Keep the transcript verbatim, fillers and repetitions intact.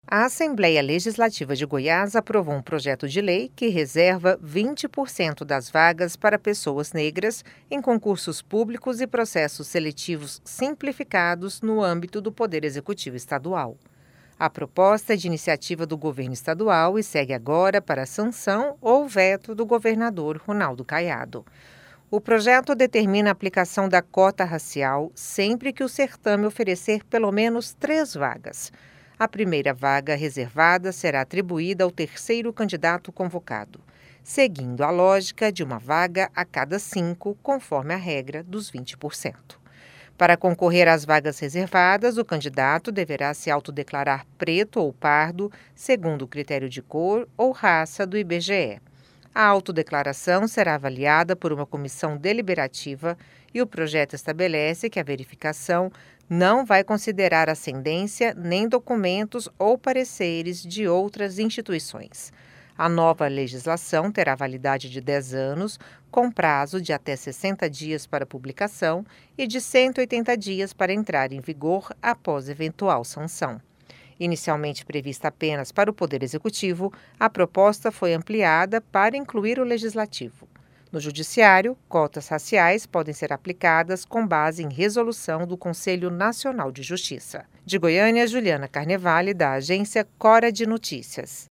A Assembleia Legislativa de Goiás aprovou um projeto de lei que reserva vinte por cento das vagas para pessoas negras em concursos públicos e processos seletivos simplificados no âmbito do Poder Executivo Estadual. A proposta é de iniciativa do governo estadual e segue agora para a sanção ou veto do governador Ronaldo Caiado. O projeto determina a aplicação da cota racial sempre que o certame oferecer pelo menos três vagas. A primeira vaga reservada será atribuída ao terceiro candidato convocado, seguindo a lógica de uma vaga a cada cinco, conforme a regra dos vinte por cento. Para concorrer às vagas reservadas, o candidato deverá se autodeclarar preto ou pardo, segundo o critério de cor ou raça do I B G E. A autodeclaração será avaliada por uma comissão deliberativa e o projeto estabelece que a verificação não vai considerar ascendência nem documentos ou pareceres de outras instituições. A nova legislação terá validade de dez anos, com prazo de até sessenta dias para publicação e de cento e oitenta dias para entrar em vigor após eventual sanção. Inicialmente prevista apenas para o Poder Executivo, a proposta foi ampliada para incluir o Legislativo. No Judiciário, cotas raciais podem ser aplicadas com base em resolução do Conselho Nacional de Justiça. De Goiânia, Juliana Carnevale, da agência Cora de Notícias.